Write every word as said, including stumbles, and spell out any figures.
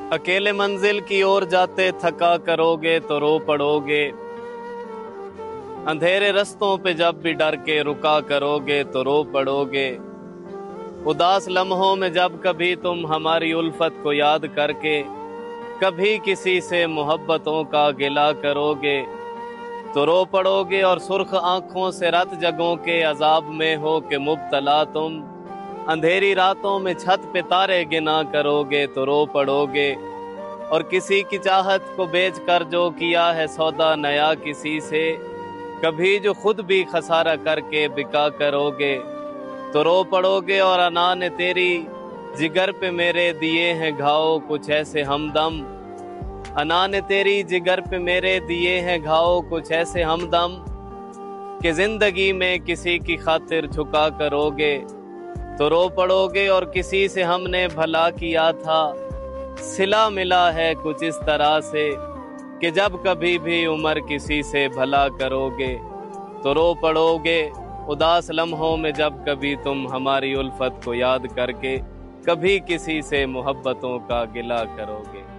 अकेले मंजिल की ओर जाते थका करोगे तो रो पड़ोगे। अंधेरे रस्तों पे जब भी डर के रुका करोगे तो रो पड़ोगे। उदास लम्हों में जब कभी तुम हमारी उल्फत को याद करके कभी किसी से मोहब्बतों का गिला करोगे तो रो पड़ोगे। और सुर्ख आंखों से रात जगों के अजाब में हो के मुब्तला तुम अंधेरी रातों में छत पे तारे गिना करोगे तो रो पड़ोगे। और किसी की चाहत को बेच कर जो किया है सौदा नया किसी से, कभी जो खुद भी खसारा करके बिका करोगे तो रो पड़ोगे। और अना ने तेरी जिगर पे मेरे दिए हैं घाव कुछ ऐसे हमदम, अना ने तेरी जिगर पे मेरे दिए हैं घाव कुछ ऐसे हमदम कि जिंदगी में किसी की खातिर झुका करोगे तो रो पड़ोगे। और किसी से हमने भला किया था सिला मिला है कुछ इस तरह से कि जब कभी भी उम्र किसी से भला करोगे तो रो पड़ोगे। उदास लम्हों में जब कभी तुम हमारी उल्फत को याद करके कभी किसी से मोहब्बतों का गिला करोगे।